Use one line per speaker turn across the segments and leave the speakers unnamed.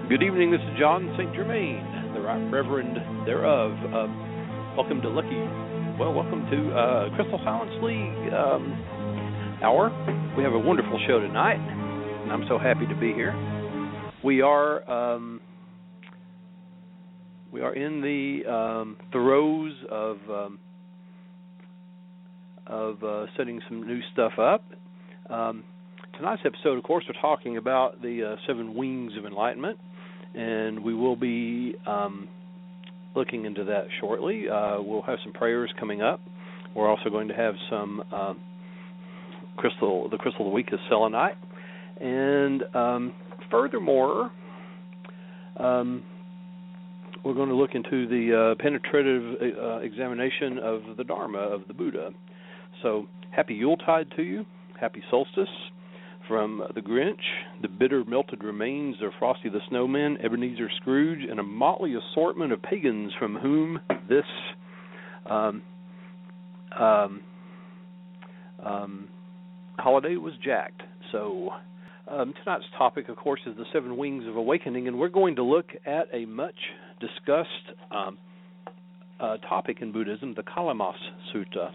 Good evening, this is John St. Germain, the Right Reverend thereof. Welcome to Crystal Silence League hour. We have a wonderful show tonight, and I'm so happy to be here. We are in the throes of setting some new stuff up. Tonight's episode, of course, we're talking about the 7 wings of enlightenment, and we will be looking into that shortly. We'll have some prayers coming up. We're also going to have some the crystal of the week is selenite, and furthermore, we're going to look into the penetrative examination of the Dharma of the Buddha. So, happy Yuletide to you. Happy solstice. From the Grinch, the bitter melted remains of Frosty the Snowman, Ebenezer Scrooge, and a motley assortment of pagans from whom this holiday was jacked. So tonight's topic, of course, is the 7 wings of awakening, and we're going to look at a much discussed topic in Buddhism, the Kalama Sutta.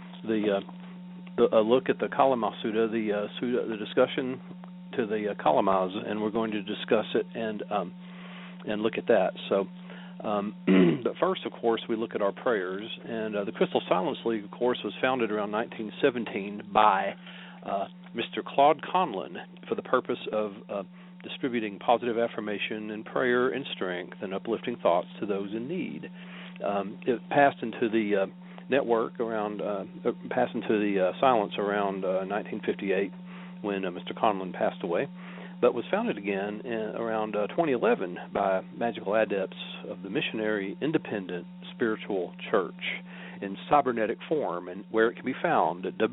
A look at the Kalama Sutta, the discussion to the Kalamas, and we're going to discuss it and look at that. So, but first, of course, we look at our prayers. And the Crystal Silence League, of course, was founded around 1917 by Mr. Claude Conlon for the purpose of distributing positive affirmation and prayer and strength and uplifting thoughts to those in need. It passed into the network around, passed into the silence around 1958 when Mr. Conlon passed away, but was founded again around 2011 by magical adepts of the Missionary Independent Spiritual Church in cybernetic form, and where it can be found at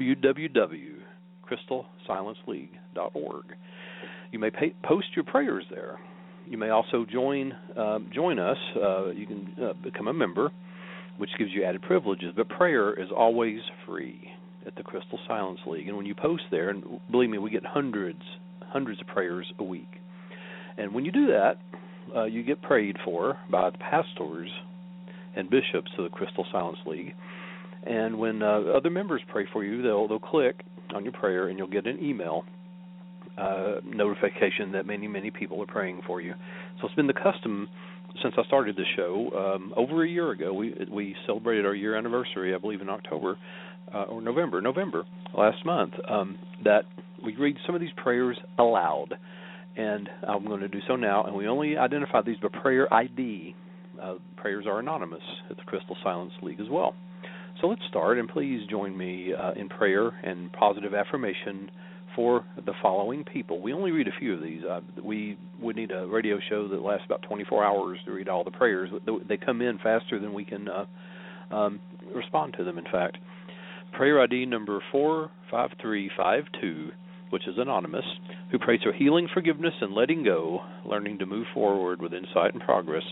www.crystalsilenceleague.org. You may post your prayers there. You may also join us. You can become a member, which gives you added privileges. But prayer is always free at the Crystal Silence League. And when you post there, and believe me, we get hundreds of prayers a week. And when you do that, you get prayed for by the pastors and bishops of the Crystal Silence League. And when other members pray for you, they'll click on your prayer, and you'll get an email notification that many people are praying for you. So it's been the custom since I started the show over a year ago. We celebrated our year anniversary, I believe, in October or November last month, that we read some of these prayers aloud, and I'm going to do so now. And we only identify these by prayer ID. Prayers are anonymous at the Crystal Silence League as well. So let's start, and please join me in prayer and positive affirmation for the following people. We only read a few of these. We would need a radio show that lasts about 24 hours to read all the prayers. They come in faster than we can respond to them, in fact. Prayer ID number 45352, which is anonymous, who prays for healing, forgiveness, and letting go, learning to move forward with insight and progress.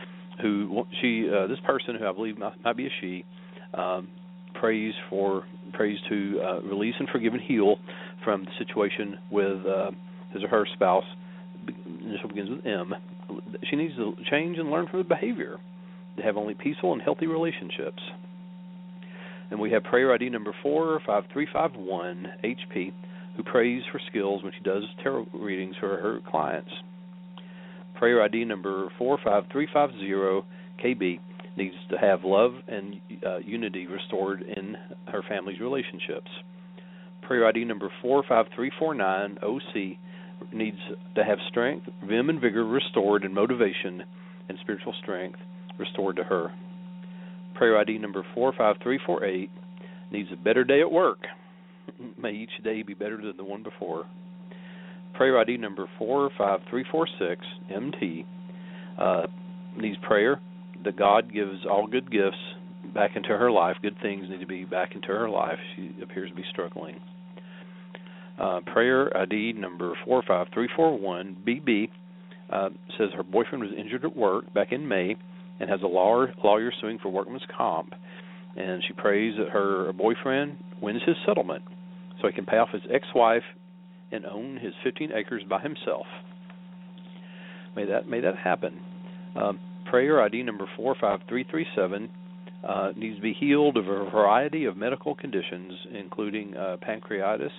This person, who I believe might be a she, prays to release and forgive and heal from the situation with his or her spouse. Initial begins with M. She needs to change and learn from the behavior to have only peaceful and healthy relationships. And we have prayer ID number 45351 HP, who prays for skills when she does tarot readings for her clients. Prayer ID number 45350 KB needs to have love and unity restored in her family's relationships. Prayer ID number 45349 OC needs to have strength, vim, and vigor restored, and motivation and spiritual strength restored to her. Prayer ID number 45348 needs a better day at work. May each day be better than the one before. Prayer ID number 45346 MT needs prayer that God gives all good gifts back into her life. Good things need to be back into her life. She appears to be struggling. Prayer ID number 45341 BB says her boyfriend was injured at work back in May and has a lawyer suing for workman's comp. And she prays that her boyfriend wins his settlement so he can pay off his ex-wife and own his 15 acres by himself. May that happen. Prayer ID number 45337 needs to be healed of a variety of medical conditions, including pancreatitis.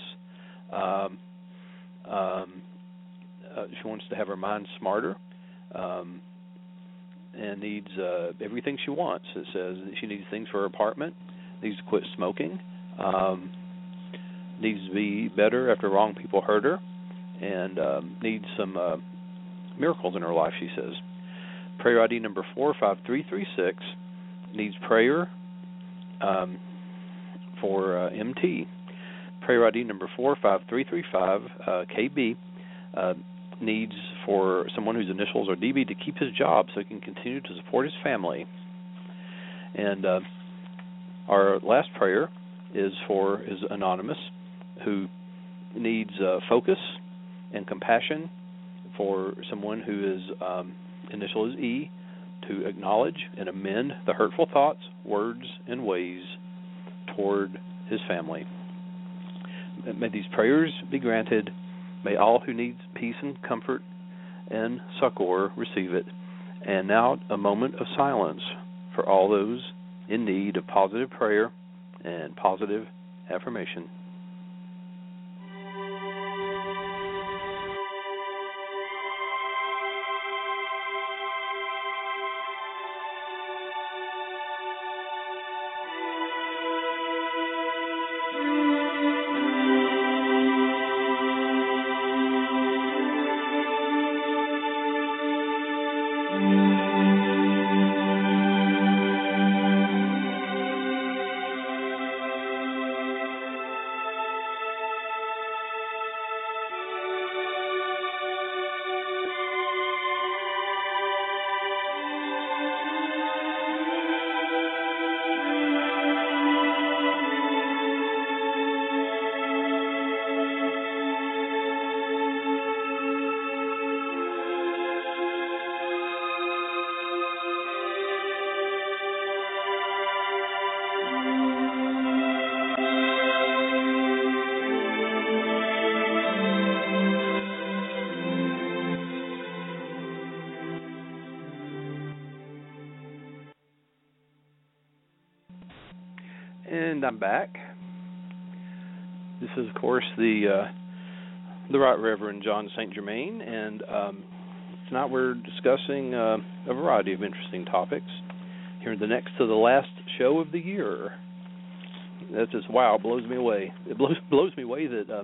She wants to have her mind smarter, and needs everything she wants. It says that she needs things for her apartment, needs to quit smoking, needs to be better after wrong people hurt her, and needs some miracles in her life, she says. Prayer ID number 45336 needs prayer for MT. Prayer ID number 45335, KB, needs for someone whose initials are DB to keep his job so he can continue to support his family. And our last prayer is anonymous, who needs focus and compassion for someone who is initial is E, to acknowledge and amend the hurtful thoughts, words, and ways toward his family. May these prayers be granted. May all who need peace and comfort and succor receive it. And now a moment of silence for all those in need of positive prayer and positive affirmation. And I'm back. This is, of course, the Right Reverend John St. Germain, and tonight we're discussing a variety of interesting topics. Here, the next to the last show of the year. That's just wow, blows me away. It blows me away that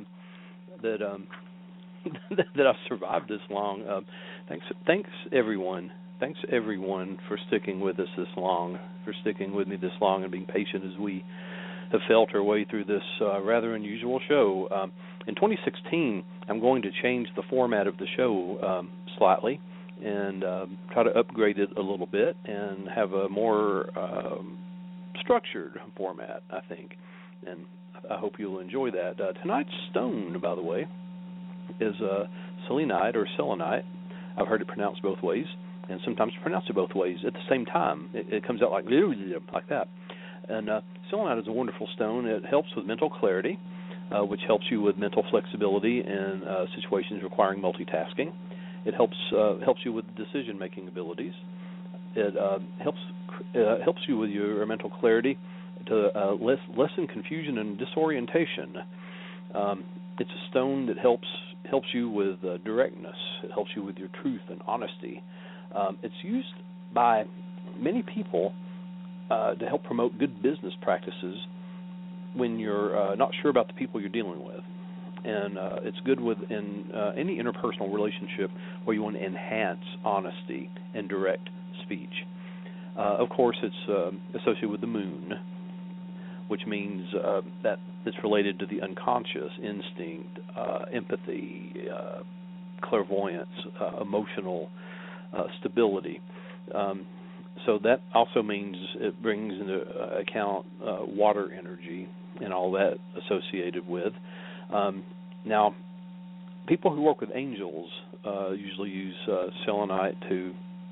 that I've survived this long. Thanks everyone. Thanks everyone for sticking with us this long, for sticking with me this long and being patient as we have felt our way through this rather unusual show. In 2016, I'm going to change the format of the show slightly and try to upgrade it a little bit and have a more structured format, I think. And I hope you'll enjoy that. Tonight's stone, by the way, is selenite or selenite. I've heard it pronounced both ways, and sometimes pronounced it both ways at the same time. It comes out like that. And selenite is a wonderful stone. It helps with mental clarity, which helps you with mental flexibility in situations requiring multitasking. It helps you with decision-making abilities. It helps you with your mental clarity to lessen confusion and disorientation. It's a stone that helps you with directness. It helps you with your truth and honesty. It's used by many people to help promote good business practices when you're not sure about the people you're dealing with. And it's good in any interpersonal relationship where you want to enhance honesty and direct speech. Of course, it's associated with the moon, which means that it's related to the unconscious, instinct, empathy, clairvoyance, emotional stability. So that also means it brings into account water energy and all that associated with. Now, people who work with angels usually use selenite to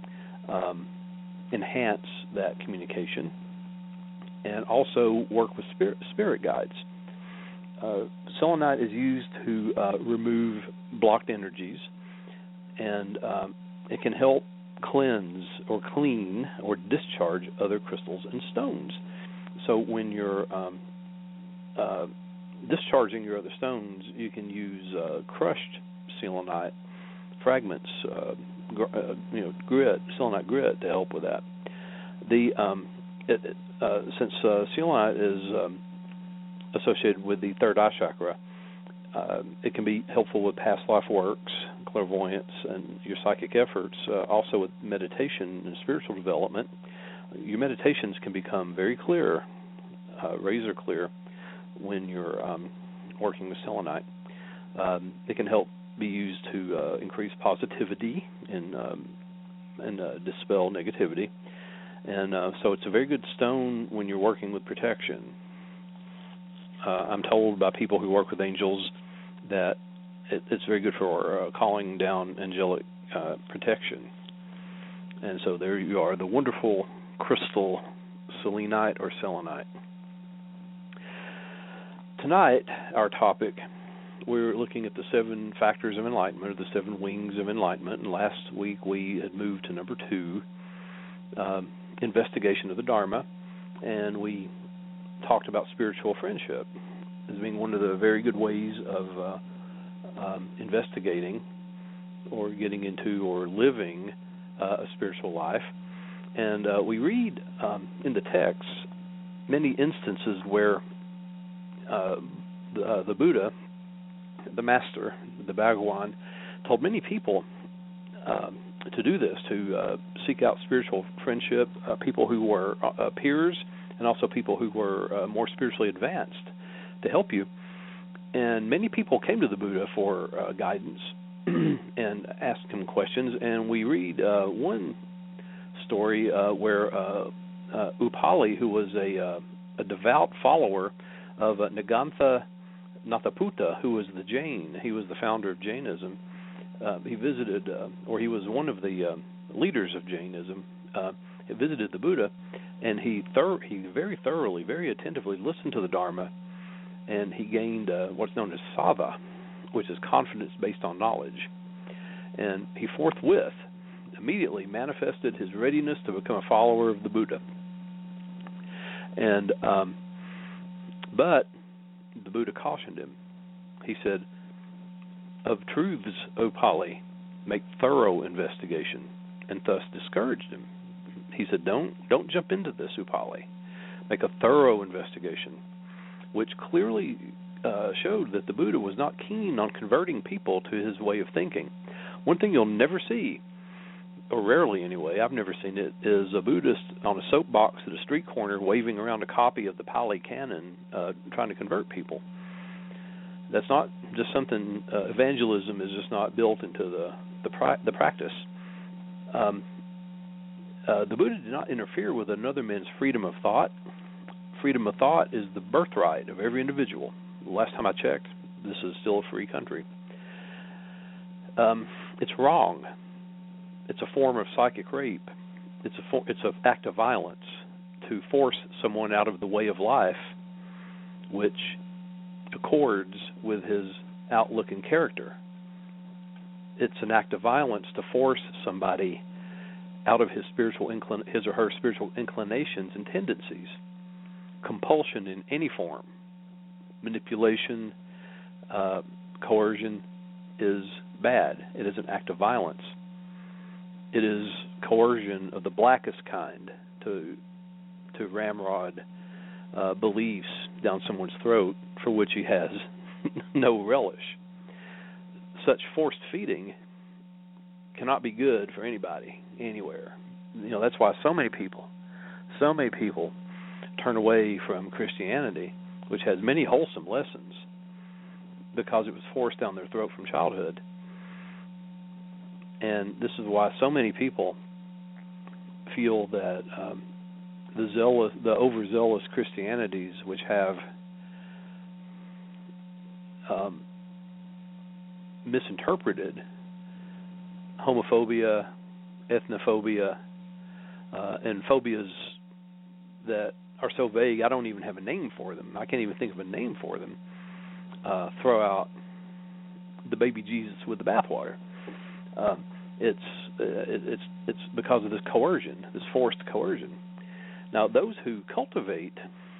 enhance that communication and also work with spirit guides. Selenite is used to remove blocked energies and It can help cleanse or clean or discharge other crystals and stones. So when you're discharging your other stones, you can use crushed selenite fragments, grit, selenite grit, to help with that. Since selenite is associated with the third eye chakra, it can be helpful with past life works, clairvoyance, and your psychic efforts. Also with meditation and spiritual development, your meditations can become very clear, razor clear, when you're working with selenite. It can help be used to increase positivity and dispel negativity. And so it's a very good stone when you're working with protection. I'm told by people who work with angels that it's very good for calling down angelic protection. And so there you are, the wonderful crystal selenite or selenite. Tonight, our topic, we're looking at the 7 factors of enlightenment, or the 7 wings of enlightenment. And last week we had moved to number 2, investigation of the Dharma, and we talked about spiritual friendship as being one of the very good ways of investigating or getting into or living a spiritual life. And we read in the text many instances where the Buddha, the Master, the Bhagawan, told many people to do this, to seek out spiritual friendship, people who were peers, and also people who were more spiritually advanced, to help you. And many people came to the Buddha for guidance and asked him questions. And we read one story where Upali, who was a devout follower of Nagantha Nathaputta, who was the Jain, he was the founder of Jainism. He visited, or he was one of the leaders of Jainism. He visited the Buddha, and he very thoroughly, very attentively listened to the Dharma, and he gained what's known as Sava, which is confidence based on knowledge. And he forthwith, immediately manifested his readiness to become a follower of the Buddha. And but the Buddha cautioned him. He said, "Of truths, O Pali, make thorough investigation," and thus discouraged him. He said, don't jump into this, Upali. Make a thorough investigation, which clearly showed that the Buddha was not keen on converting people to his way of thinking. One thing you'll never see, or rarely anyway, I've never seen it, is a Buddhist on a soapbox at a street corner waving around a copy of the Pali Canon trying to convert people. That's not just something, evangelism is just not built into the practice. The Buddha did not interfere with another man's freedom of thought. Freedom of thought is the birthright of every individual. Last time I checked, this is still a free country. It's wrong. It's a form of psychic rape. It's an act of violence to force someone out of the way of life, which accords with his outlook and character. It's an act of violence to force somebody out of his or her spiritual inclinations and tendencies. Compulsion in any form, manipulation, coercion, is bad. It is an act of violence. It is coercion of the blackest kind to ramrod beliefs down someone's throat for which he has no relish. Such forced feeding cannot be good for anybody, anywhere. That's why so many people turn away from Christianity, which has many wholesome lessons, because it was forced down their throat from childhood. And this is why so many people feel that the overzealous Christianities, which have misinterpreted homophobia, ethnophobia, and phobias that are so vague I don't even have a name for them. I can't even think of a name for them. Throw out the baby Jesus with the bathwater. It's it's because of this coercion, this forced coercion. Now, those who cultivate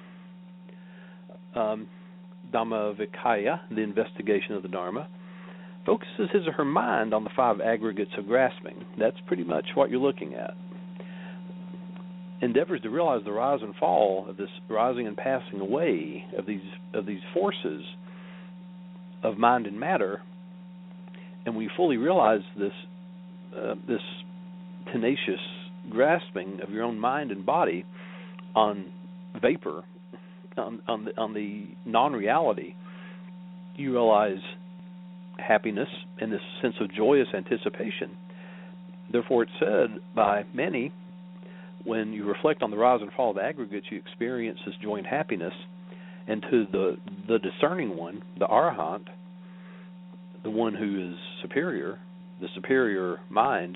Dhammavikaya, the investigation of the Dharma, focuses his or her mind on the 5 aggregates of grasping. That's pretty much what you're looking at. Endeavors to realize the rise and fall of this rising and passing away of these forces of mind and matter, and we fully realize this tenacious grasping of your own mind and body on vapor, on the non-reality, you realize happiness and this sense of joyous anticipation. Therefore, it's said by many, when you reflect on the rise and fall of the aggregates, you experience this joy and happiness. And to the discerning one, the arahant, the one who is superior, the superior mind,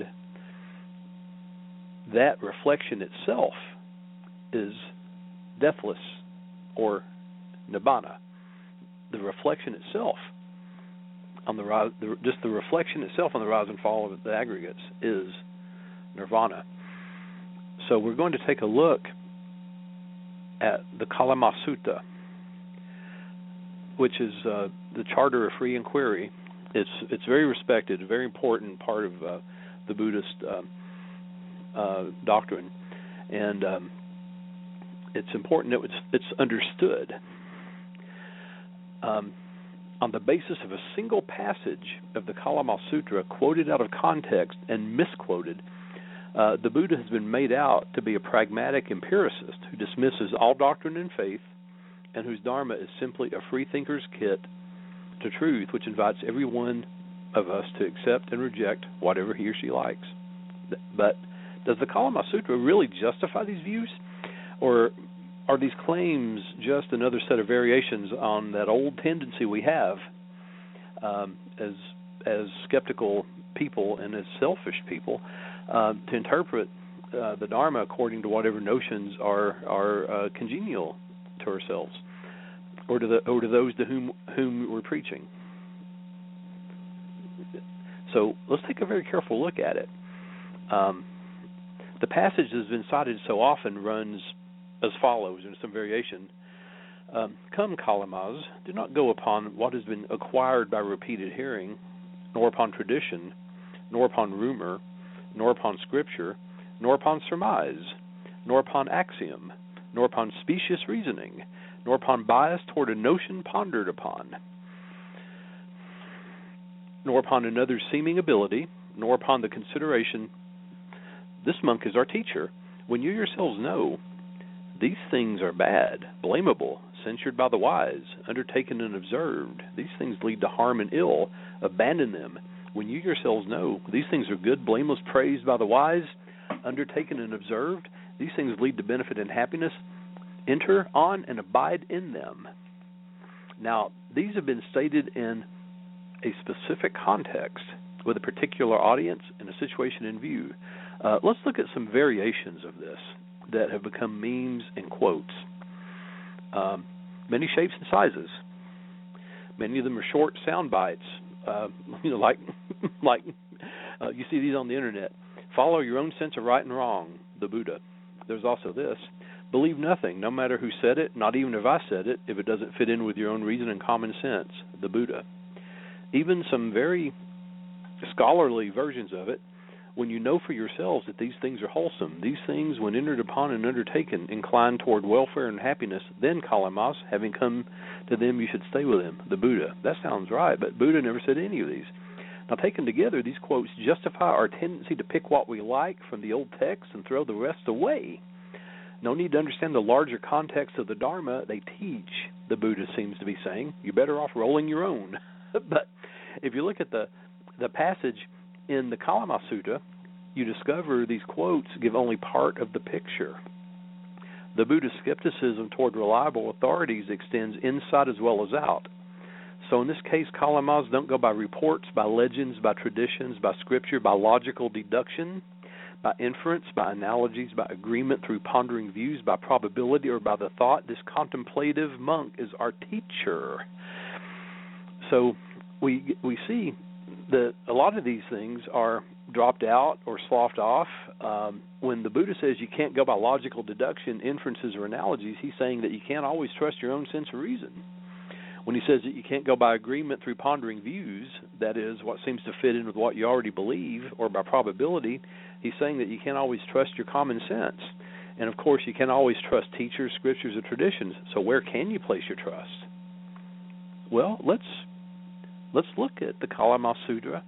that reflection itself is deathless, or nibbana. The reflection itself on the rise, just the reflection itself on the rise and fall of the aggregates is nirvana. So we're going to take a look at the Kalama Sutta, which is the Charter of Free Inquiry. It's very respected, a very important part of the Buddhist doctrine, and it's important that it's understood. On the basis of a single passage of the Kalama Sutra, quoted out of context and misquoted, the Buddha has been made out to be a pragmatic empiricist who dismisses all doctrine and faith, and whose dharma is simply a free thinker's kit to truth, which invites every one of us to accept and reject whatever he or she likes. But does the Kalama Sutra really justify these views? Or are these claims just another set of variations on that old tendency we have as skeptical people and as selfish people to interpret the Dharma according to whatever notions are congenial to ourselves, or to those to whom we're preaching? So let's take a very careful look at it. The passage that has been cited so often runs as follows in some variation. Come, Kalamas, do not go upon what has been acquired by repeated hearing, nor upon tradition, nor upon rumor, nor upon scripture, nor upon surmise, nor upon axiom, nor upon specious reasoning, nor upon bias toward a notion pondered upon, nor upon another's seeming ability, nor upon the consideration, this monk is our teacher, when you yourselves know these things are bad, blamable, censured by the wise, undertaken and observed. These things lead to harm and ill. Abandon them. When you yourselves know these things are good, blameless, praised by the wise, undertaken and observed. These things lead to benefit and happiness. Enter on and abide in them. Now, these have been stated in a specific context with a particular audience and a situation in view. Let's look at some variations of this that have become memes and quotes. Many shapes and sizes. Many of them are short sound bites. Like you see these on the internet. Follow your own sense of right and wrong, the Buddha. There's also this. Believe nothing, no matter who said it, not even if I said it, if it doesn't fit in with your own reason and common sense, the Buddha. Even some very scholarly versions of it, when you know for yourselves that these things are wholesome, these things, when entered upon and undertaken, incline toward welfare and happiness, then Kalamas, having come to them, you should stay with them, the Buddha. That sounds right, but Buddha never said any of these. Now, taken together, these quotes justify our tendency to pick what we like from the old text and throw the rest away. No need to understand the larger context of the Dharma they teach, the Buddha seems to be saying. You're better off rolling your own. But if you look at the passage in the Kalama Sutta, you discover these quotes give only part of the picture. The Buddha's skepticism toward reliable authorities extends inside as well as out. So in this case, Kalamas don't go by reports, by legends, by traditions, by scripture, by logical deduction, by inference, by analogies, by agreement through pondering views, by probability, or by the thought, this contemplative monk is our teacher. So we see that a lot of these things are dropped out or sloughed off. When the Buddha says you can't go by logical deduction, inferences, or analogies, he's saying that you can't always trust your own sense of reason. When he says that you can't go by agreement through pondering views, that is, what seems to fit in with what you already believe, or by probability, he's saying that you can't always trust your common sense. And, of course, you can't always trust teachers, scriptures, or traditions. So where can you place your trust? Well, let's look at the Kalama Sutta,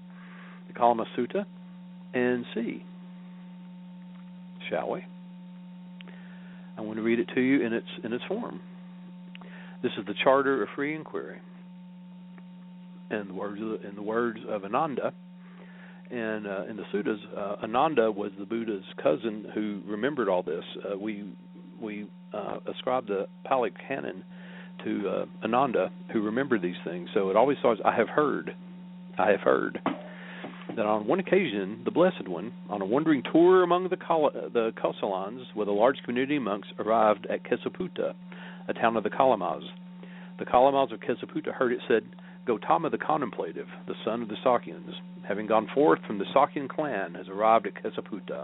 and see, shall we? I want to read it to you in its form. This is the Charter of Free Inquiry, and the words of Ananda. And in the suttas, Ananda was the Buddha's cousin who remembered all this. We ascribe the Pali Canon to Ananda, who remembered these things. So it always starts, I have heard that on one occasion, the Blessed One, on a wandering tour among the Kosalans with a large community of monks, arrived at Kesaputta, a town of the Kalamas. The Kalamas of Kesaputta heard it said, Gautama the Contemplative, the son of the Sakyans, having gone forth from the Sakyan clan, has arrived at Kesaputta.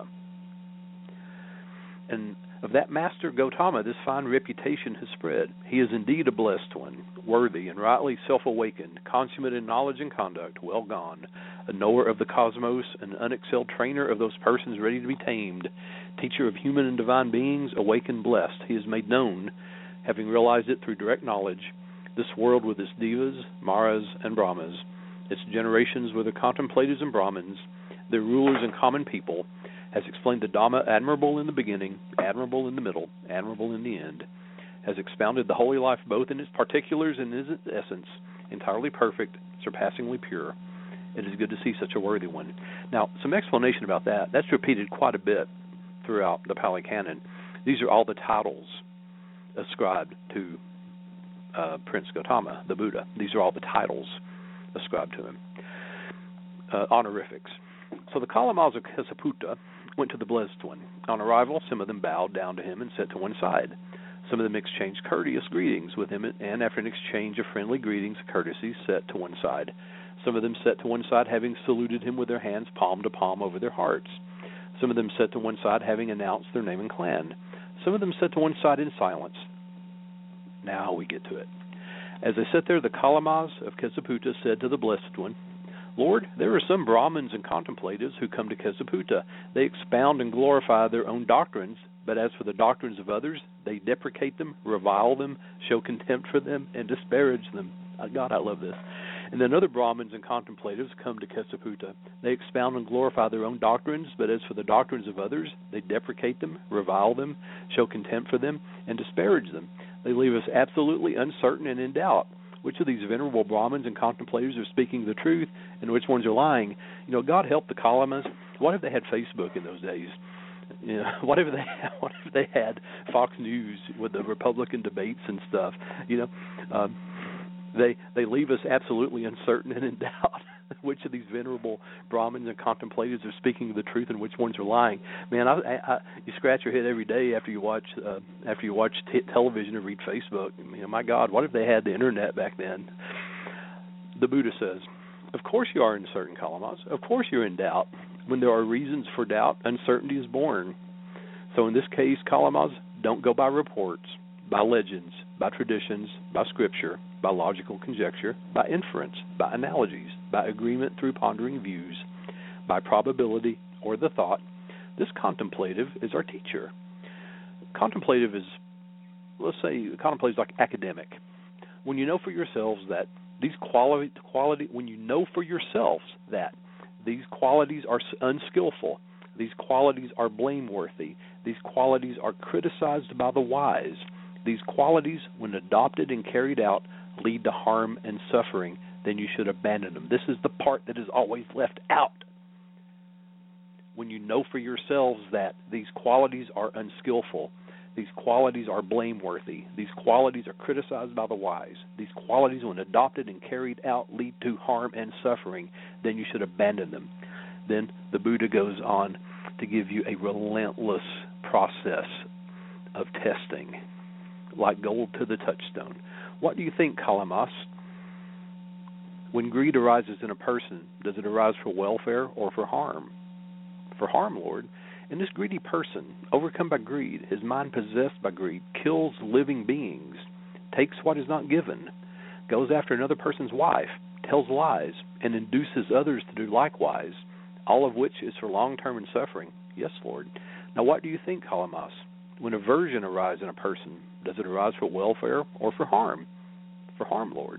And of that master Gautama, this fine reputation has spread. He is indeed a blessed one, worthy and rightly self-awakened, consummate in knowledge and conduct, well gone, a knower of the cosmos, an unexcelled trainer of those persons ready to be tamed, teacher of human and divine beings, awakened, blessed. He is made known, having realized it through direct knowledge, this world with its devas, maras, and brahmas, its generations with their contemplators and brahmins, their rulers and common people, has explained the Dhamma admirable in the beginning, admirable in the middle, admirable in the end, has expounded the holy life both in its particulars and in its essence, entirely perfect, surpassingly pure. It is good to see such a worthy one. Now, some explanation about that. That's repeated quite a bit throughout the Pali Canon. These are all the titles ascribed to Prince Gautama, the Buddha. These are all the titles ascribed to him. Honorifics. So the Kalamas of Kesaputta went to the Blessed One. On arrival, some of them bowed down to him and sat to one side. Some of them exchanged courteous greetings with him, and after an exchange of friendly greetings and courtesies, sat to one side. Some of them sat to one side, having saluted him with their hands palm to palm over their hearts. Some of them sat to one side, having announced their name and clan. Some of them sat to one side in silence. Now we get to it. As they sat there, the Kalamas of Kesaputta said to the Blessed One, Lord, there are some Brahmins and contemplatives who come to Kesaputta. They expound and glorify their own doctrines, but as for the doctrines of others, they deprecate them, revile them, show contempt for them, and disparage them. God, I love this. And then other Brahmins and contemplatives come to Kesaputta. They expound and glorify their own doctrines, but as for the doctrines of others, they deprecate them, revile them, show contempt for them, and disparage them. They leave us absolutely uncertain and in doubt. Which of these venerable Brahmins and contemplatives are speaking the truth, and which ones are lying? You know, God help the Kalamas. What if they had Facebook in those days? You know, what if they had Fox News with the Republican debates and stuff? You know, they leave us absolutely uncertain and in doubt. Which of these venerable Brahmins and contemplatives are speaking the truth, and which ones are lying? Man, you scratch your head every day after you watch television or read Facebook. You know, my God, what if they had the internet back then? The Buddha says, "Of course you are uncertain, Kalamas. Of course you're in doubt. When there are reasons for doubt, uncertainty is born. So in this case, Kalamas, don't go by reports, by legends, by traditions, by scripture, by logical conjecture, by inference, by analogies, by agreement through pondering views, by probability or the thought. This contemplative is our teacher." Contemplative is, let's say, contemplative is like academic. When you know for yourselves that these when you know for yourselves that these qualities are unskillful, these qualities are blameworthy, these qualities are criticized by the wise, these qualities, when adopted and carried out, lead to harm and suffering, then you should abandon them. This is the part that is always left out. When you know for yourselves that these qualities are unskillful, these qualities are blameworthy, these qualities are criticized by the wise, these qualities, when adopted and carried out, lead to harm and suffering, then you should abandon them. Then the Buddha goes on to give you a relentless process of testing, like gold to the touchstone. What do you think, Kalamas? When greed arises in a person, does it arise for welfare or for harm? for harm, Lord. And this greedy person, overcome by greed, his mind possessed by greed, kills living beings, takes what is not given, goes after another person's wife, tells lies, and induces others to do likewise, all of which is for long-term and suffering. Yes, Lord. Now what do you think, Kalamos? When aversion arises in a person, does it arise for welfare or for harm? For harm, Lord.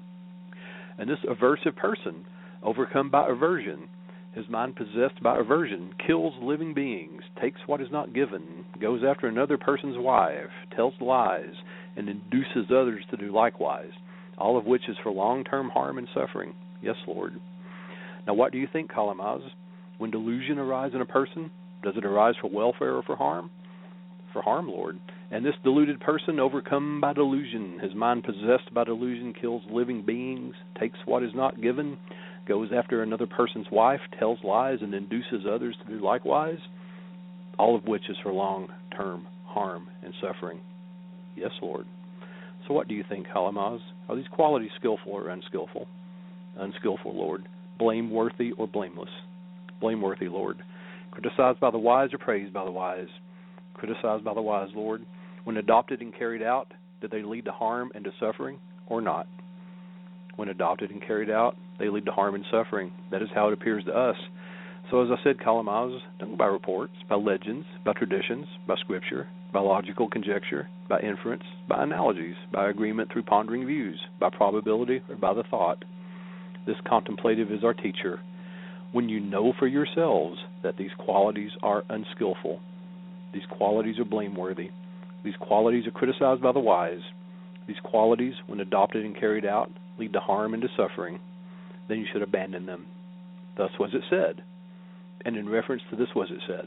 And this aversive person, overcome by aversion, his mind possessed by aversion, kills living beings, takes what is not given, goes after another person's wife, tells lies, and induces others to do likewise, all of which is for long-term harm and suffering. Yes, Lord. Now what do you think, Kalamaz? When delusion arises in a person, does it arise for welfare or for harm? For harm, Lord. And this deluded person, overcome by delusion, his mind possessed by delusion, kills living beings, takes what is not given, goes after another person's wife, tells lies, and induces others to do likewise, all of which is for long-term harm and suffering. Yes, Lord. So what do you think, Kalamaz? Are these qualities skillful or unskillful? Unskillful, Lord. Blameworthy or blameless? Blameworthy, Lord. Criticized by the wise or praised by the wise? Criticized by the wise, Lord. When adopted and carried out, did they lead to harm and to suffering or not? When adopted and carried out, they lead to harm and suffering. That is how it appears to us. So as I said, Kalamaz, don't go by reports, by legends, by traditions, by scripture, by logical conjecture, by inference, by analogies, by agreement through pondering views, by probability, or by the thought. This contemplative is our teacher. When you know for yourselves that these qualities are unskillful, these qualities are blameworthy, these qualities are criticized by the wise, these qualities, when adopted and carried out, lead to harm and to suffering, then you should abandon them. Thus was it said. And in reference to this was it said.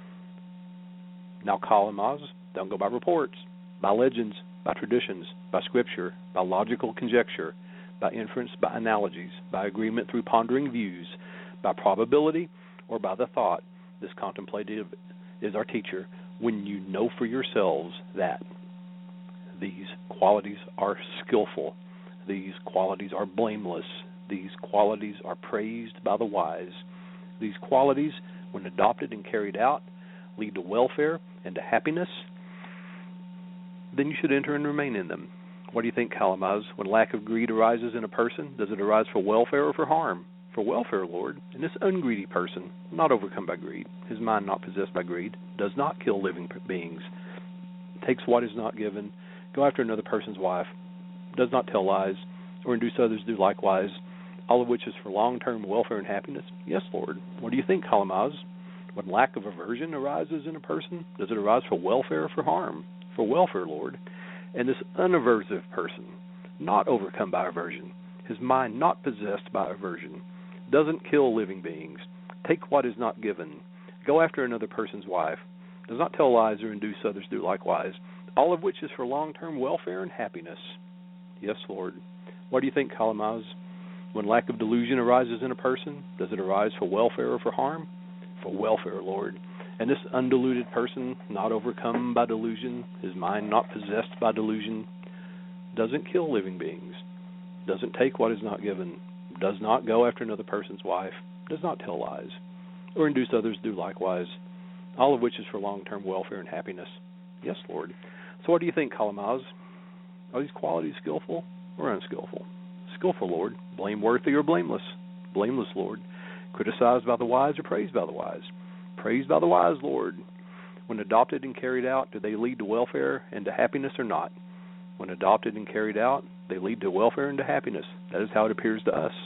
Now, Kalamaz, don't go by reports, by legends, by traditions, by scripture, by logical conjecture, by inference, by analogies, by agreement through pondering views, by probability, or by the thought. This contemplative is our teacher. When you know for yourselves that these qualities are skillful, these qualities are blameless, these qualities are praised by the wise, these qualities, when adopted and carried out, lead to welfare and to happiness, then you should enter and remain in them. What do you think, Kalamaz? When lack of greed arises in a person, does it arise for welfare or for harm? For welfare, Lord. And this ungreedy person, not overcome by greed, his mind not possessed by greed, does not kill living beings, takes what is not given, go after another person's wife, does not tell lies, or induce others to do likewise, all of which is for long-term welfare and happiness? Yes, Lord. What do you think, Kalamaz? When lack of aversion arises in a person, does it arise for welfare or for harm? For welfare, Lord. And this unaversive person, not overcome by aversion, his mind not possessed by aversion, doesn't kill living beings, take what is not given, go after another person's wife, does not tell lies or induce others to do likewise, all of which is for long-term welfare and happiness. Yes, Lord. What do you think, Kalamaz? When lack of delusion arises in a person, does it arise for welfare or for harm? For welfare, Lord. And this undiluted person, not overcome by delusion, his mind not possessed by delusion, doesn't kill living beings, doesn't take what is not given, does not go after another person's wife, does not tell lies, or induce others to do likewise, all of which is for long-term welfare and happiness. Yes, Lord. So what do you think, Kalamaz? Are these qualities skillful or unskillful? Skillful, Lord. Blameworthy or blameless? Blameless, Lord. Criticized by the wise or praised by the wise? Praised by the wise, Lord. When adopted and carried out, do they lead to welfare and to happiness or not? When adopted and carried out, they lead to welfare and to happiness. That is how it appears to us.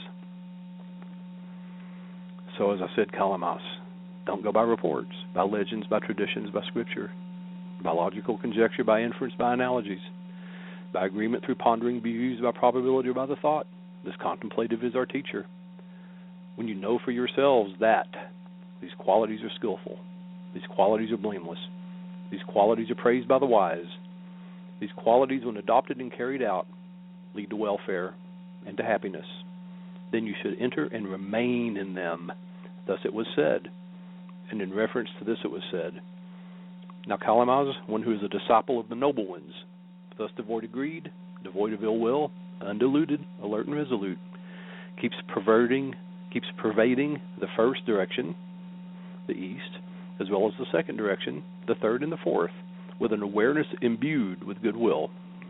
So as I said, Kalamaz, don't go by reports, by legends, by traditions, by scripture, by logical conjecture, by inference, by analogies, by agreement through pondering views, by probability, or by the thought. This contemplative is our teacher. When you know for yourselves that these qualities are skillful, these qualities are blameless, these qualities are praised by the wise, these qualities, when adopted and carried out, lead to welfare and to happiness, then you should enter and remain in them. Thus it was said, and in reference to this it was said. Now Kalamaz, one who is a disciple of the noble ones, thus devoid of greed, devoid of ill will, undiluted, alert and resolute, keeps pervading the first direction, the east, as well as the second direction, the third and the fourth, with an awareness imbued with goodwill.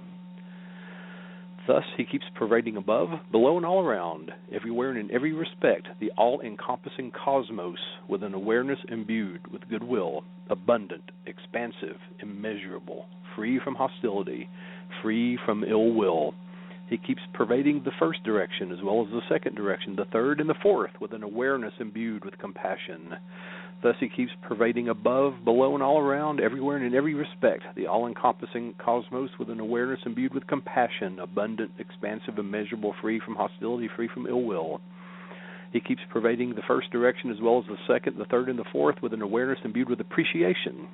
Thus, he keeps pervading above, below, and all around, everywhere and in every respect, the all-encompassing cosmos with an awareness imbued with goodwill, abundant, expansive, immeasurable, free from hostility, free from ill will. He keeps pervading the first direction as well as the second direction, the third and the fourth, with an awareness imbued with compassion. Thus he keeps pervading above, below, and all around, everywhere and in every respect, the all-encompassing cosmos with an awareness imbued with compassion, abundant, expansive, immeasurable, free from hostility, free from ill will. He keeps pervading the first direction as well as the second, the third, and the fourth with an awareness imbued with appreciation.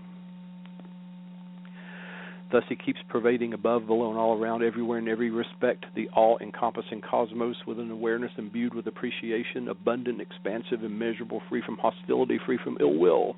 Thus he keeps pervading above, below, and all around, everywhere in every respect, the all-encompassing cosmos with an awareness imbued with appreciation, abundant, expansive, immeasurable, free from hostility, free from ill will.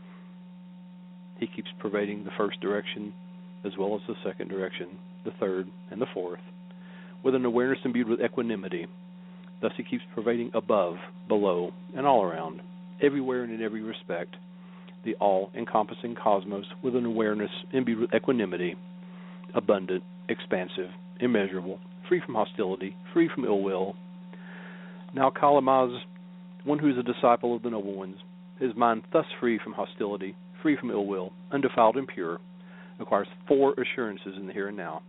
He keeps pervading the first direction as well as the second direction, the third, and the fourth, with an awareness imbued with equanimity. Thus he keeps pervading above, below, and all around, everywhere and in every respect, the all-encompassing cosmos with an awareness imbued with equanimity, abundant, expansive, immeasurable, free from hostility, free from ill will. Now Kalamaz, one who is a disciple of the noble ones, his mind thus free from hostility, free from ill will, undefiled and pure, acquires 4 assurances in the here and now.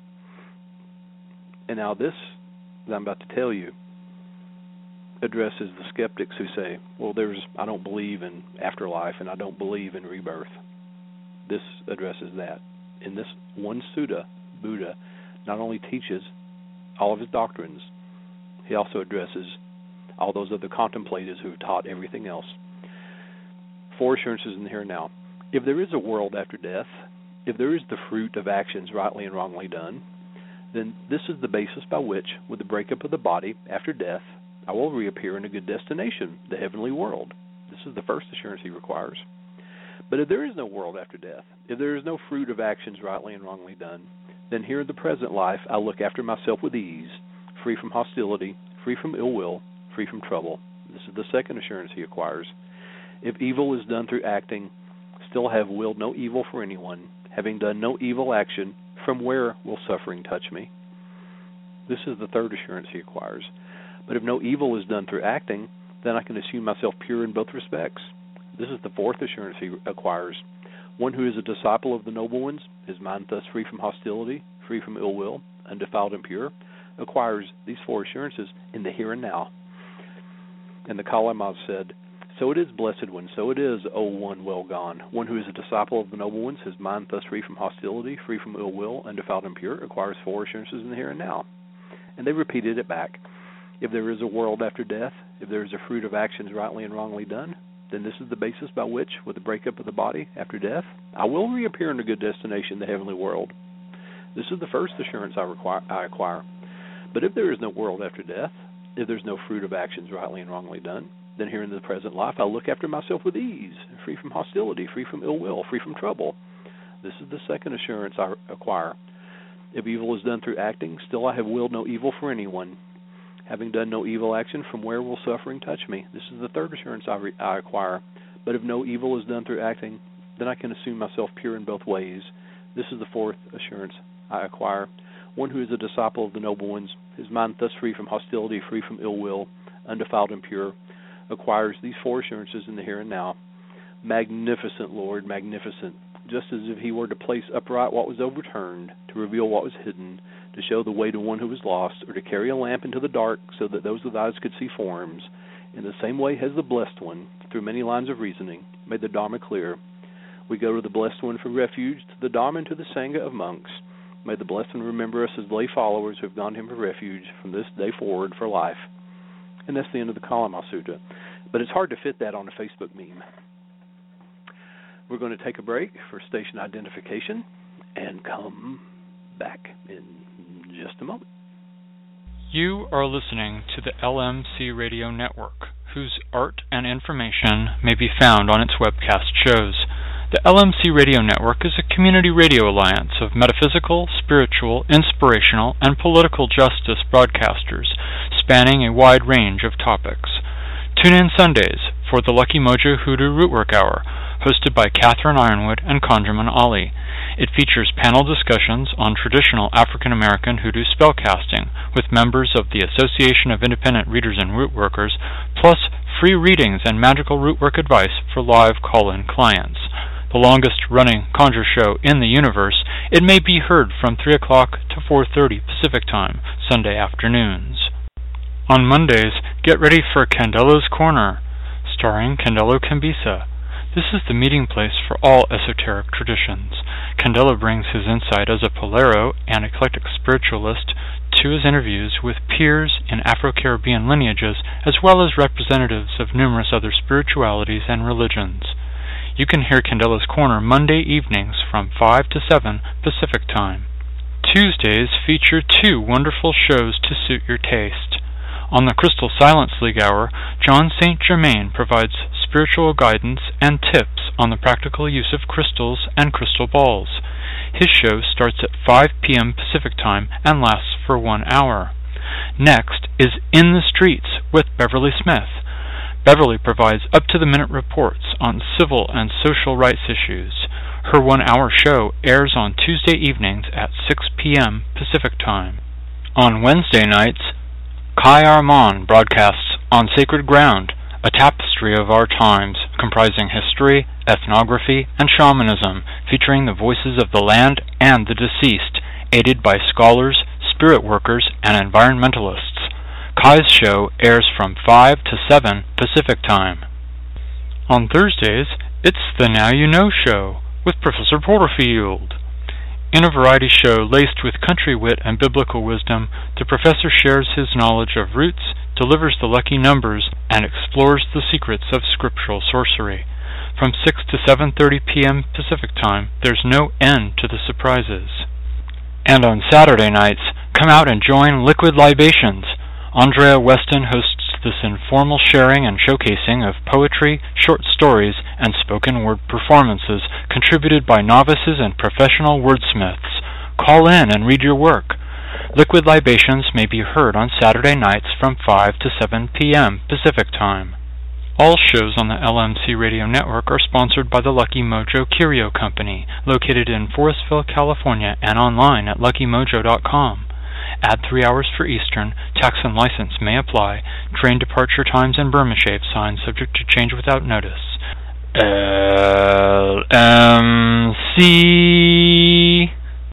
And now this that I'm about to tell you addresses the skeptics who say, well, I don't believe in afterlife and I don't believe in rebirth. This addresses that. In this one sutta, Buddha not only teaches all of his doctrines, he also addresses all those other contemplators who have taught everything else. 4 assurances in the here and now. If there is a world after death, if there is the fruit of actions rightly and wrongly done, then this is the basis by which, with the breakup of the body after death, I will reappear in a good destination, the heavenly world. This is the first assurance he requires. But if there is no world after death, if there is no fruit of actions rightly and wrongly done, then here in the present life I look after myself with ease, free from hostility, free from ill will, free from trouble. This is the second assurance he acquires. If evil is done through acting, still I have willed no evil for anyone, having done no evil action, from where will suffering touch me? This is the third assurance he acquires. But if no evil is done through acting, then I can assume myself pure in both respects. This is the fourth assurance he acquires. One who is a disciple of the noble ones, his mind thus free from hostility, free from ill will, undefiled and pure, acquires these 4 assurances in the here and now. And the Kalamaz said, so it is, blessed one, so it is, O one well gone. One who is a disciple of the noble ones, his mind thus free from hostility, free from ill will, undefiled and pure, acquires 4 assurances in the here and now. And they repeated it back. If there is a world after death, if there is a fruit of actions rightly and wrongly done, then this is the basis by which, with the breakup of the body after death, I will reappear in a good destination, the heavenly world. This is the first assurance I acquire. But if there is no world after death, if there is no fruit of actions rightly and wrongly done, then here in the present life I look after myself with ease, free from hostility, free from ill will, free from trouble. This is the second assurance I acquire. If evil is done through acting, still I have willed no evil for anyone. Having done no evil action, from where will suffering touch me? This is the third assurance I acquire. But if no evil is done through acting, then I can assume myself pure in both ways. This is the fourth assurance I acquire. One who is a disciple of the noble ones, his mind thus free from hostility, free from ill will, undefiled and pure, acquires these 4 assurances in the here and now. Magnificent, Lord, magnificent. Just as if he were to place upright what was overturned, to reveal what was hidden, to show the way to one who was lost, or to carry a lamp into the dark so that those with eyes could see forms. In the same way has the Blessed One, through many lines of reasoning, made the Dharma clear. We go to the Blessed One for refuge, to the Dharma and to the Sangha of monks. May the Blessed One remember us as lay followers who have gone to him for refuge from this day forward for life. And that's the end of the Kalamaz Sutta. But it's hard to fit that on a Facebook meme. We're going to take a break for station identification and come back in just a moment.
You are listening to the LMC Radio Network, whose art and information may be found on its webcast shows. The LMC Radio Network is a community radio alliance of metaphysical, spiritual, inspirational, and political justice broadcasters spanning a wide range of topics. Tune in Sundays for the Lucky Mojo Hoodoo Rootwork Hour, hosted by Catherine Ironwood and Conjurman Ali. It features panel discussions on traditional African American hoodoo spellcasting with members of the Association of Independent Readers and Rootworkers, plus free readings and magical rootwork advice for live call-in clients. The longest-running conjure show in the universe, it may be heard from 3 o'clock to 4:30 Pacific Time, Sunday afternoons. On Mondays, get ready for Candelo's Corner, starring Candelo Cambisa. This is the meeting place for all esoteric traditions. Candelo brings his insight as a Polero and eclectic spiritualist to his interviews with peers in Afro-Caribbean lineages, as well as representatives of numerous other spiritualities and religions. You can hear Candelo's Corner Monday evenings from 5 to 7 Pacific Time. Tuesdays feature 2 wonderful shows to suit your taste. On the Crystal Silence League Hour, John St. Germain provides spiritual guidance and tips on the practical use of crystals and crystal balls. His show starts at 5 p.m. Pacific Time and lasts for 1 hour. Next is In the Streets with Beverly Smith. Beverly provides up-to-the-minute reports on civil and social rights issues. Her 1-hour show airs on Tuesday evenings at 6 p.m. Pacific Time. On Wednesday nights, Kai Armand broadcasts On Sacred Ground, a tapestry of our times comprising history, ethnography, and shamanism, featuring the voices of the land and the deceased, aided by scholars, spirit workers, and environmentalists. Kai's show airs from 5 to 7 Pacific Time. On Thursdays, it's the Now You Know Show with Professor Porterfield. In a variety show laced with country wit and biblical wisdom, the professor shares his knowledge of roots, delivers the lucky numbers, and explores the secrets of scriptural sorcery. From 6 to 7:30 p.m. Pacific Time, there's no end to the surprises. And on Saturday nights, come out and join Liquid Libations. Andrea Weston hosts this informal sharing and showcasing of poetry, short stories, and spoken word performances contributed by novices and professional wordsmiths. Call in and read your work. Liquid Libations may be heard on Saturday nights from 5 to 7 p.m. Pacific Time. All shows on the LMC Radio Network are sponsored by the Lucky Mojo Curio Company, located in Forestville, California, and online at luckymojo.com. Add 3 hours for Eastern. Tax and license may apply. Train departure times and Burma shape signs subject to change without notice. LMC.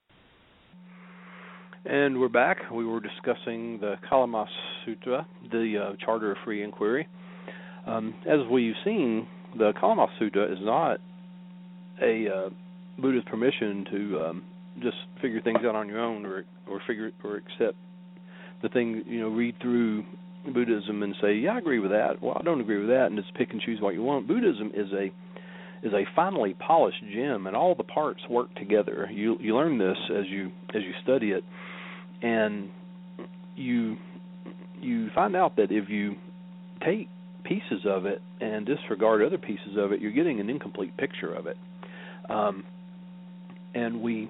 And we're back. We were discussing the Kalama Sutra, the Charter of Free Inquiry. As we've seen, the Kalama Sutra is not a Buddha's permission to just figure things out on your own, or accept the thing, read through Buddhism and say, yeah, I agree with that. Well, I don't agree with that, and just pick and choose what you want. Buddhism is a finely polished gem, and all the parts work together. You learn this as you study it, and you find out that if you take pieces of it and disregard other pieces of it, you're getting an incomplete picture of it. And we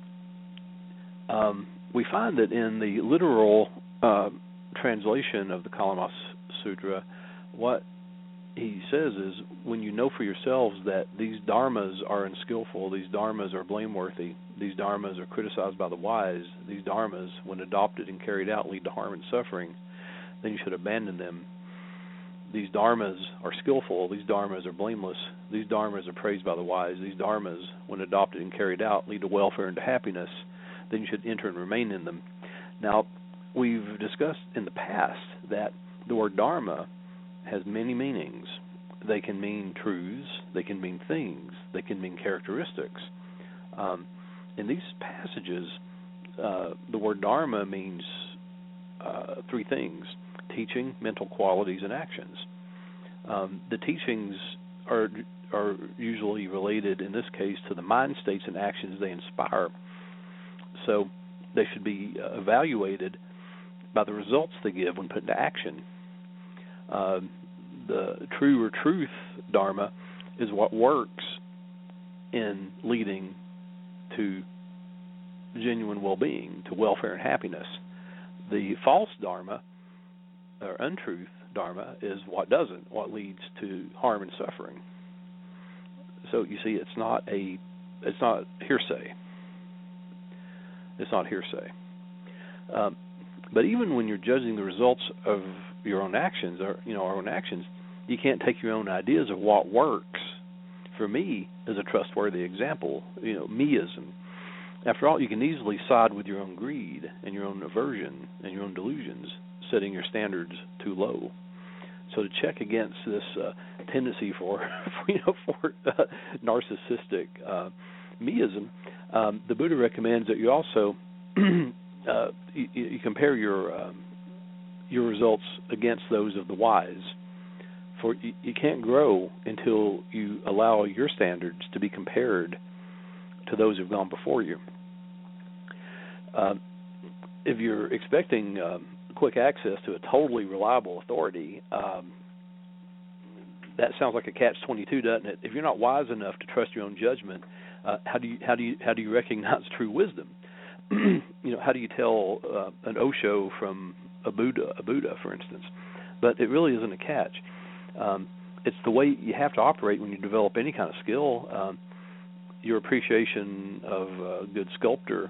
find that in the literal translation of the Kalama Sutra, what he says is, when you know for yourselves that these dharmas are unskillful, these dharmas are blameworthy, these dharmas are criticized by the wise, these dharmas, when adopted and carried out, lead to harm and suffering, then you should abandon them. These dharmas are skillful, these dharmas are blameless, these dharmas are praised by the wise, these dharmas, when adopted and carried out, lead to welfare and to happiness, then you should enter and remain in them. Now, we've discussed in the past that the word dharma has many meanings. They can mean truths, they can mean things, they can mean characteristics. In these passages, the word dharma means 3 things: teaching, mental qualities, and actions. The teachings are usually related, in this case, to the mind states and actions they inspire. So they should be evaluated by the results they give when put into action. The true or truth dharma is what works in leading to genuine well-being, to welfare and happiness. The false dharma or untruth dharma is what doesn't, what leads to harm and suffering. So you see, it's not hearsay. It's not hearsay. But even when you're judging the results of your own actions, or our own actions, you can't take your own ideas of what works. For me, as a trustworthy example, meism. After all, you can easily side with your own greed and your own aversion and your own delusions, setting your standards too low. So to check against this tendency for narcissistic meism, the Buddha recommends that you also you compare your results against those of the wise. For you can't grow until you allow your standards to be compared to those who've gone before you. If you're expecting quick access to a totally reliable authority, that sounds like a catch-22, doesn't it? If you're not wise enough to trust your own judgment, how do you recognize true wisdom? How do you tell an Osho from a Buddha, for instance? But it really isn't a catch. It's the way you have to operate when you develop any kind of skill. Your appreciation of good sculpture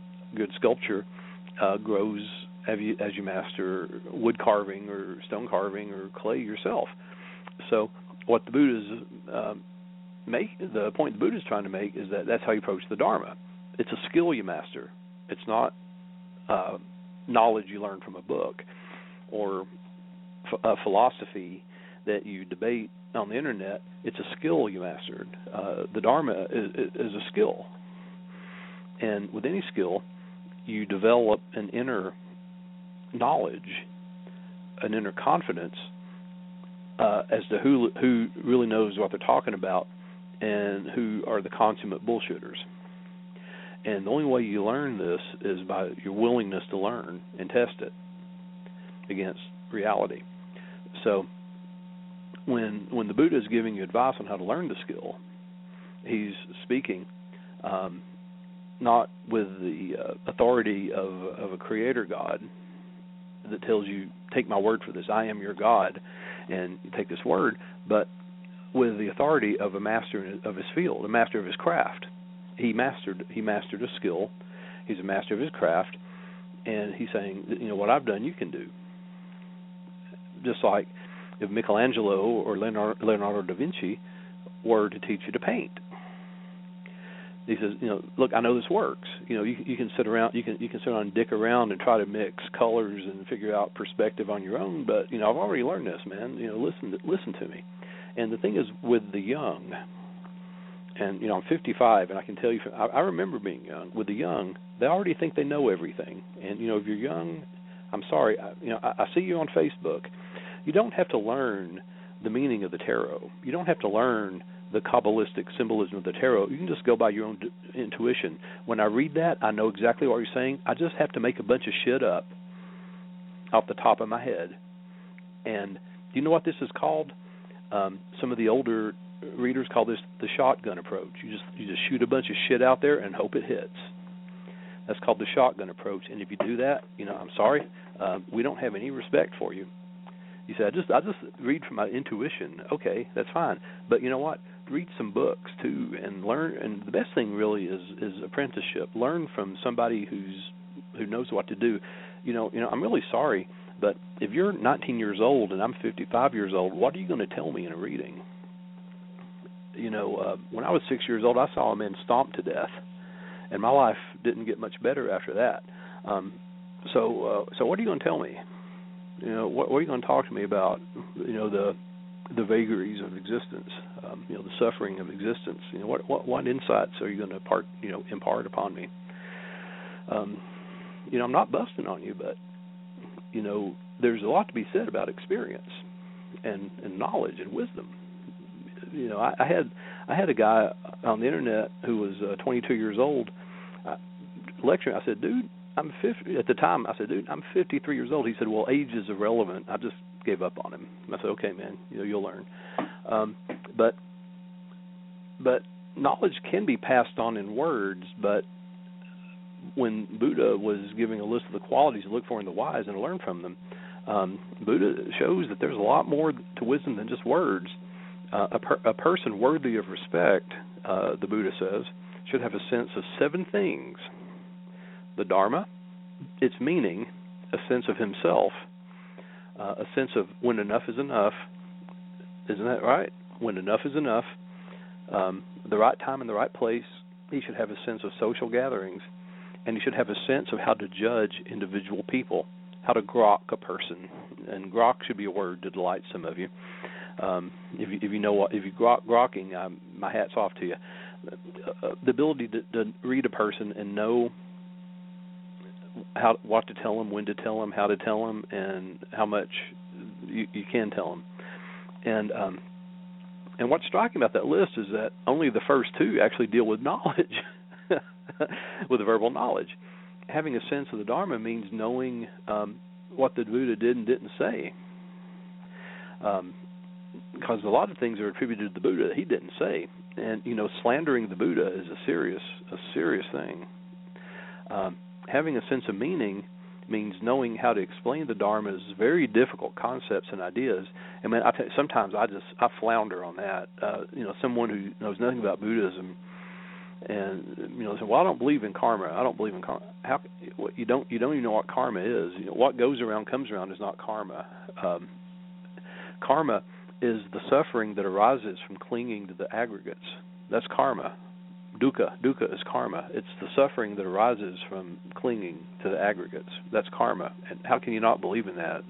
grows as you master wood carving or stone carving or clay yourself. So what the Buddha's the point the Buddha's trying to make is that that's how you approach the Dharma. It's a skill you master. It's not knowledge you learn from a book or a philosophy that you debate on the internet. It's a skill you mastered. The Dharma is a skill. And with any skill, you develop an inner knowledge, an inner confidence as to who really knows what they're talking about and who are the consummate bullshitters. And the only way you learn this is by your willingness to learn and test it against reality. So when the Buddha is giving you advice on how to learn the skill, he's speaking not with the authority of a creator God that tells you, take my word for this, I am your God, and you take this word, but with the authority of a master of his field, a master of his craft. He mastered a skill. He's a master of his craft, and he's saying, what I've done, you can do. Just like if Michelangelo or Leonardo da Vinci were to teach you to paint. He says, look, I know this works. You can sit around, you can sit around and dick around and try to mix colors and figure out perspective on your own. But I've already learned this, man. Listen to me. And the thing is, with the young, and I'm 55, and I can tell you, I remember being young. With the young, they already think they know everything. And if you're young, I'm sorry. I see you on Facebook. You don't have to learn the meaning of the tarot. You don't have to learn the Kabbalistic symbolism of the tarot. You can just go by your own intuition. When I read that, I know exactly what you're saying. I just have to make a bunch of shit up off the top of my head. And do you know what this is called? Some of the older readers call this the shotgun approach. You just shoot a bunch of shit out there and hope it hits. That's called the shotgun approach. And if you do that, I'm sorry, we don't have any respect for you. You say, I just read from my intuition. Okay, that's fine. But you know what? Read some books too and learn. And the best thing really is apprenticeship. Learn from somebody who knows what to do. I'm really sorry, but if you're 19 years old and I'm 55 years old, what are you going to tell me in a reading? When I was 6 years old, I saw a man stomped to death, and my life didn't get much better after that. So what are you going to tell me? What are you going to talk to me about? The vagaries of existence, the suffering of existence. What insights are you going to impart upon me? I'm not busting on you, but there's a lot to be said about experience and knowledge and wisdom. I had a guy on the internet who was 22 years old lecturing. I said, dude, I'm 50. At the time, I said, dude, I'm 53 years old. He said, well, age is irrelevant. I just gave up on him. I said, okay, man, you'll learn. But knowledge can be passed on in words, but when Buddha was giving a list of the qualities to look for in the wise and to learn from them, Buddha shows that there's a lot more to wisdom than just words. A person worthy of respect, the Buddha says, should have a sense of 7 things: the Dharma, its meaning, a sense of himself, a sense of when enough is enough. Isn't that right? When enough is enough, the right time and the right place. He should have a sense of social gatherings, and he should have a sense of how to judge individual people, how to grok a person. And grok should be a word to delight some of you. If you know what, if you grokking, my hat's off to you. The ability to read a person and know what to tell them, when to tell them, how to tell them, and how much you can tell them. And what's striking about that list is that only the first 2 actually deal with knowledge, with verbal knowledge. Having a sense of the Dharma means knowing what the Buddha did and didn't say. Because a lot of things are attributed to the Buddha that he didn't say. And, slandering the Buddha is a serious thing. Having a sense of meaning means knowing how to explain the Dharma's very difficult concepts and ideas. I mean, sometimes I flounder on that. Someone who knows nothing about Buddhism and say, "Well, I don't believe in karma. I don't believe in karma." How you don't even know what karma is? What goes around comes around is not karma. Karma is the suffering that arises from clinging to the aggregates. That's karma. Dukkha is karma. It's the suffering that arises from clinging to the aggregates. That's karma. And how can you not believe in that?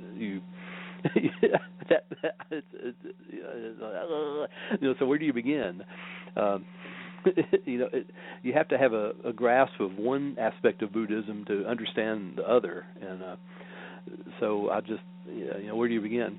So where do you begin? You have to have a grasp of one aspect of Buddhism to understand the other. And so I just, where do you begin?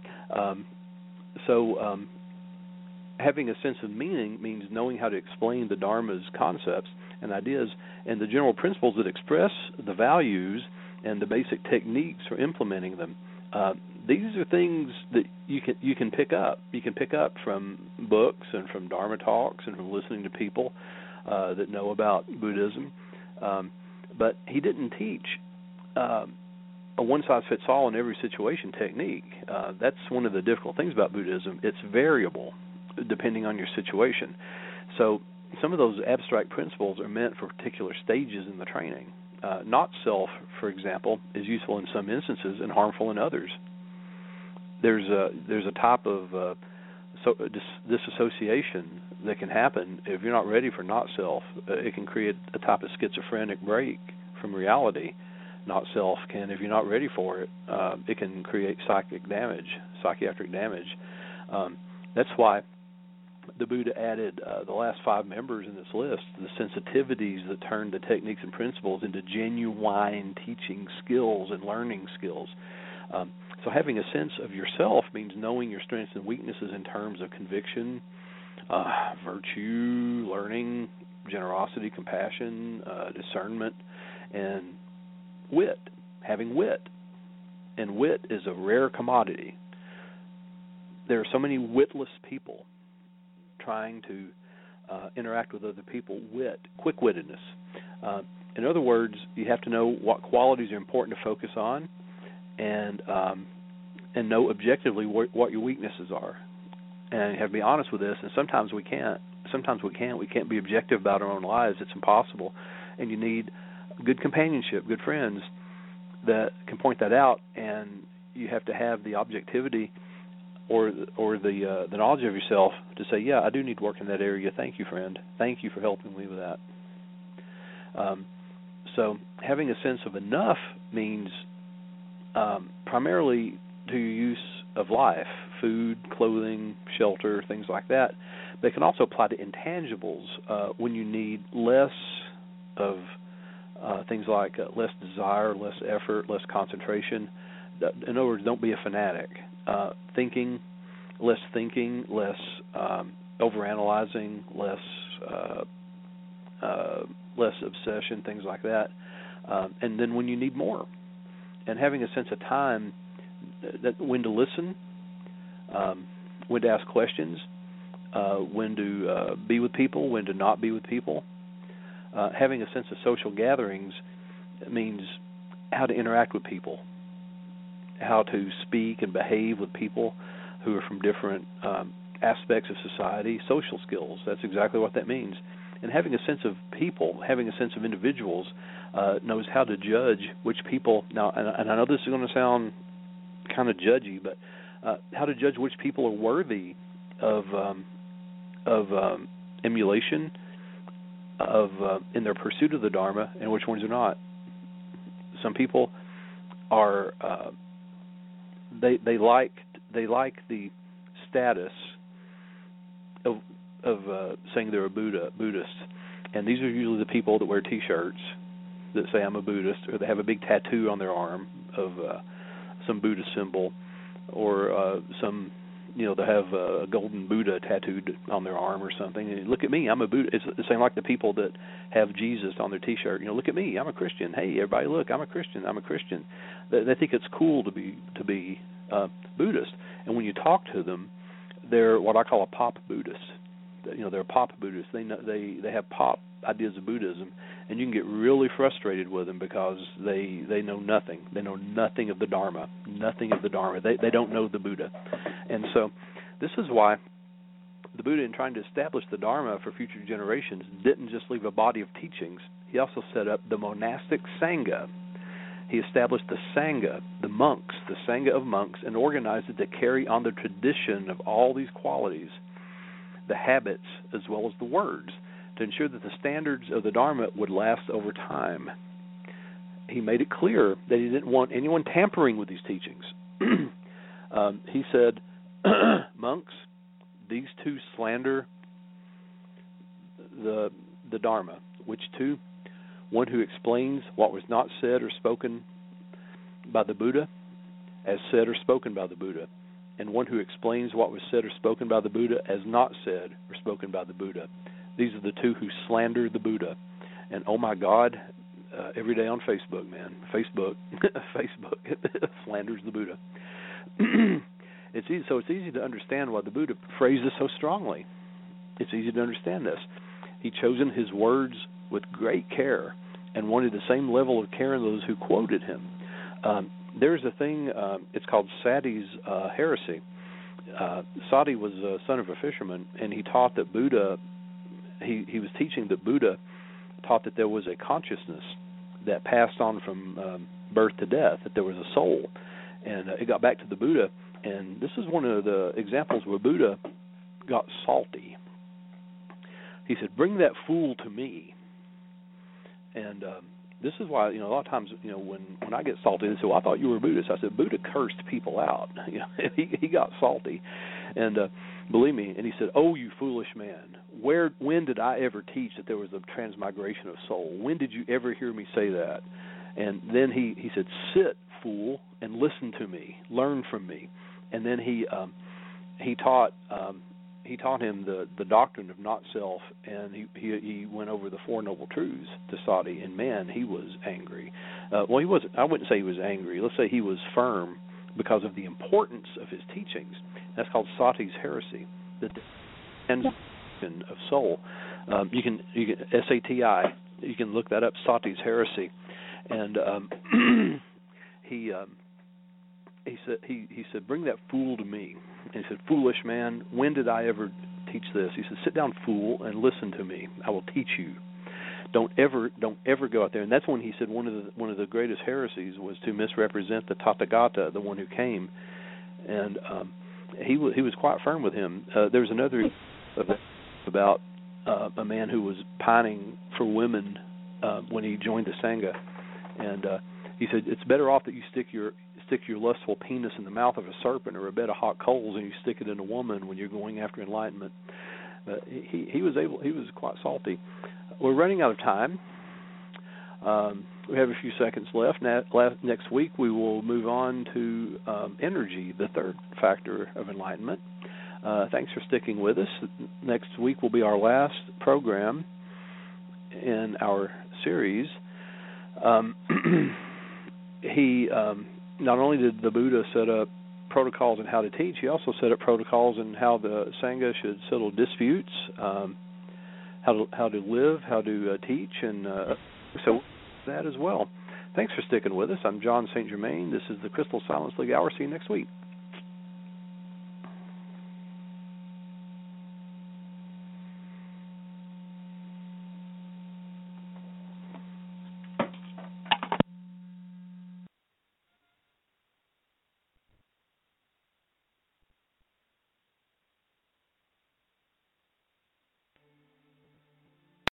Having a sense of meaning means knowing how to explain the Dharma's concepts and ideas and the general principles that express the values and the basic techniques for implementing them. These are things that you can pick up. You can pick up from books and from Dharma talks and from listening to people that know about Buddhism. But he didn't teach a one-size-fits-all in every situation technique. That's one of the difficult things about Buddhism. It's variable depending on your situation. So some of those abstract principles are meant for particular stages in the training. Not self, for example, is useful in some instances and harmful in others. There's a type of disassociation that can happen if you're not ready for not self. It can create a type of schizophrenic break from reality. Not self can, if you're not ready for it, it can create psychiatric damage. That's why the Buddha added the last 5 members in this list, the sensitivities that turn the techniques and principles into genuine teaching skills and learning skills. So having a sense of yourself means knowing your strengths and weaknesses in terms of conviction, virtue, learning, generosity, compassion, discernment, and wit. Having wit. And wit is a rare commodity. There are so many witless people trying to interact with other people. Quick-wittedness. In other words, you have to know what qualities are important to focus on, and know objectively what your weaknesses are, and you have to be honest with this. And sometimes we can't. We can't be objective about our own lives. It's impossible, and you need good companionship, good friends that can point that out. And you have to have the objectivity or the knowledge of yourself to say, yeah, I do need to work in that area. Thank you, friend. Thank you for helping me with that. So having a sense of enough means primarily to your use of life, food, clothing, shelter, things like that. They can also apply to intangibles when you need less of things like less desire, less effort, less concentration. In other words, don't be a fanatic. Less overanalyzing, less obsession, things like that. And then when you need more, and having a sense of time, that when to listen, when to ask questions, when to be with people, when to not be with people. Having a sense of social gatherings means how to interact with people, how to speak and behave with people who are from different aspects of society, social skills. That's exactly what that means. And having a sense of people, having a sense of individuals, knows how to judge which people, now, and I know this is going to sound kind of judgy, but how to judge which people are worthy of emulation, in their pursuit of the Dharma, and which ones are not. Some people are they like the status of saying they're a Buddhist, and these are usually the people that wear T-shirts that say I'm a Buddhist, or they have a big tattoo on their arm of some Buddhist symbol, or some, they have a golden Buddha tattooed on their arm or something. And look at me, I'm a Buddha. It's the same like the people that have Jesus on their T-shirt. Look at me, I'm a Christian. Hey, everybody, look, I'm a Christian. I'm a Christian. They think it's cool to be Buddhist. And when you talk to them, they're what I call a pop Buddhist. They're a pop Buddhist. They have pop ideas of Buddhism, and you can get really frustrated with them because they know nothing. They know nothing of the Dharma. Nothing of the Dharma. They don't know the Buddha. And so this is why the Buddha, in trying to establish the Dharma for future generations, didn't just leave a body of teachings. He also set up the monastic Sangha. He established the Sangha, the monks, the Sangha of monks, and organized it to carry on the tradition of all these qualities, the habits as well as the words, to ensure that the standards of the Dharma would last over time. He made it clear that he didn't want anyone tampering with these teachings. He said, monks, these two slander the Dharma. Which two? One who explains what was not said or spoken by the Buddha as said or spoken by the Buddha, and one who explains what was said or spoken by the Buddha as not said or spoken by the Buddha. These are the two who slander the Buddha. And oh my God, every day on Facebook, man, Facebook slanders the Buddha. It's easy to understand why the Buddha phrased this so strongly. It's easy to understand this. He chosen his words with great care and wanted the same level of care in those who quoted him. There's a thing, it's called Sati's heresy. Sati was a son of a fisherman, and he taught that Buddha, he was teaching that Buddha taught that there was a consciousness that passed on from birth to death, that there was a soul. And it got back to the Buddha, and this is one of the examples where Buddha got salty. He said, "Bring that fool to me." And this is why, a lot of times, when I get salty, they say, "Well, I thought you were a Buddhist." I said, Buddha cursed people out. He got salty. And believe me, and he said, "Oh, you foolish man, when did I ever teach that there was a transmigration of soul? When did you ever hear me say that?" And then he said, "Sit, fool, and listen to me, learn from me." And then he taught him the doctrine of not self, and he went over the Four Noble Truths to Sati, and man, he was angry. Well, he wasn't. I wouldn't say he was angry. Let's say he was firm because of the importance of his teachings. That's called Sati's heresy, the definition of soul. You can SATI. You can look that up. Sati's heresy, and he said, "Bring that fool to me." And he said, "Foolish man, when did I ever teach this?" He said, "Sit down, fool, and listen to me. I will teach you. Don't ever go out there." And that's when he said one of the greatest heresies was to misrepresent the Tathagata, the one who came. And he was quite firm with him. There's another about a man who was pining for women when he joined the Sangha, and he said, "It's better off that you stick your lustful penis in the mouth of a serpent or a bed of hot coals and you stick it in a woman when you're going after enlightenment." But he was quite salty. We're running out of time. We have a few seconds left. Next week we will move on to energy, the third factor of enlightenment. Thanks for sticking with us. Next week will be our last program in our series. Not only did the Buddha set up protocols on how to teach, he also set up protocols on how the Sangha should settle disputes, how to live, how to teach, and so that as well. Thanks for sticking with us. I'm John St. Germain. This is the Crystal Silence League Hour. See you next week.